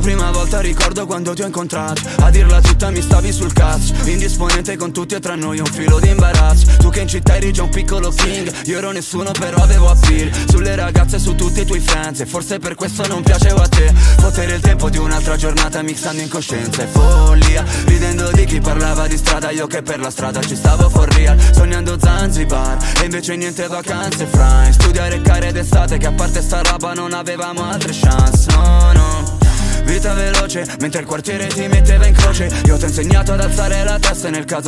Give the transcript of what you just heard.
prima volta ricordo quando ti ho incontrato. A dirla tutta mi stavi sul cazzo, indisponente con tutti e tra noi un filo di imbarazzo. Tu che in città eri già un piccolo king, io ero nessuno però avevo appeal sulle ragazze, su tutti i tuoi fans, e forse per questo non piacevo a te. Fottere il tempo di un'altra giornata mixando incoscienza e follia, ridendo di chi parlava di strada, io che per la strada ci stavo for real. Sognando Zanzibar e invece niente vacanze, fra studiare care d'estate, che a parte sta roba non avevamo altre chance. No, no, vita veloce mentre il quartiere ti metteva in croce. Io ti ho insegnato ad alzare la testa nel caso